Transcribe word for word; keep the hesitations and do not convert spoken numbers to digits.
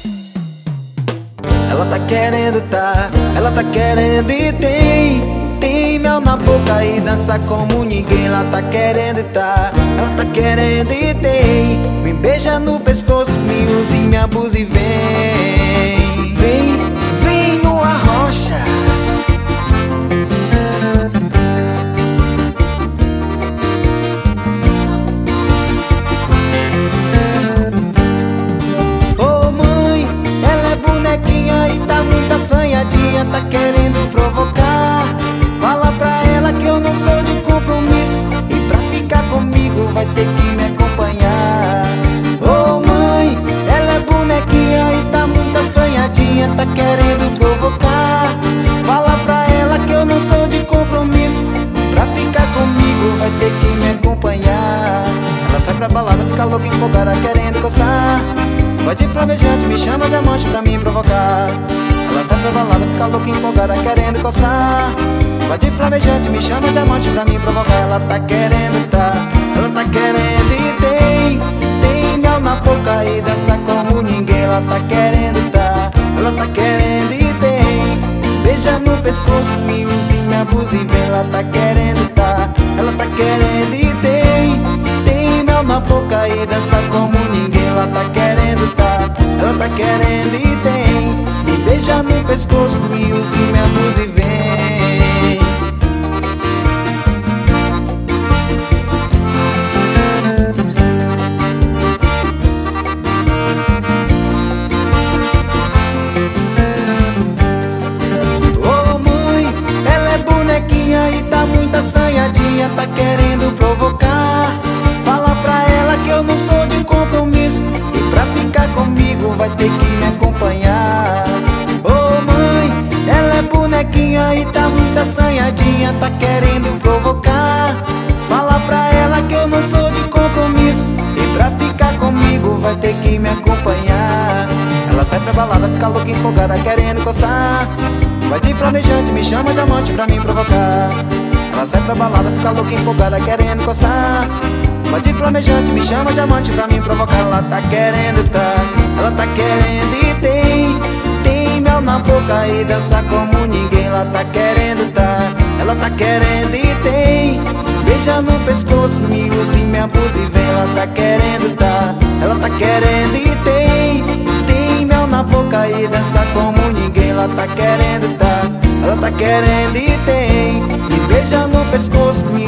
Ela tá querendo tá, ela tá querendo e tem Tem mel na boca e dança como ninguém. Ela tá querendo tá, ela tá querendo e tem Me beija no pescoço, me usa e me abusa e vem Vem, vem no arrocha. Tá querendo provocar. Fala pra ela que eu não sou de compromisso e pra ficar comigo vai ter que me acompanhar. Ô mãe, ela é bonequinha e tá muito assanhadinha. Tá querendo provocar. Fala pra ela que eu não sou de compromisso e pra ficar comigo vai ter que me acompanhar. Ela sai pra balada, fica louca, empolgada, querendo coçar. Vai de flamejante, me chama de amante pra me provocar. Ela sai pra balada, fica louca, empolgada, querendo coçar. Vai de flamejante, me chama de amante pra me provocar. Ela tá querendo tá, ela tá querendo e tem Tem mel na boca e dança como ninguém. Ela tá querendo tá, ela tá querendo e tem Beija no pescoço, me usa e me abusa e vem. Ela tá querendo tá, ela tá querendo e tem Tem mel na boca e dança como ninguém. Ela tá querendo tá, ela tá querendo e tem Beija no pescoço, me usa e me abusa e vem. Ô mãe, ela é bonequinha e tá muito assanhadinha. Tá querendo provocar. Fala pra ela que eu não sou de compromisso e pra ficar comigo vai ter que me acompanhar. Bonequinha e tá muito assanhadinha, tá querendo provocar. Fala pra ela que eu não sou de compromisso e pra ficar comigo vai ter que me acompanhar. Ela sai pra balada, fica louca, empolgada, querendo coçar. Vai de flamejante, me chama de amante pra me provocar. Ela sai pra balada, fica louca, empolgada, querendo coçar. Vai de flamejante, me chama de amante pra me provocar. Ela tá querendo tá, ela tá querendo e tem Mel na boca e dança como ninguém. Ela tá querendo tá, ela tá querendo e tem Beija no pescoço, me usa e me abusa e vem. Ela tá querendo tá, ela tá querendo e tem Tem mel na boca e dança como ninguém. Ela tá querendo tá, ela tá querendo e tem Me beija no pescoço, me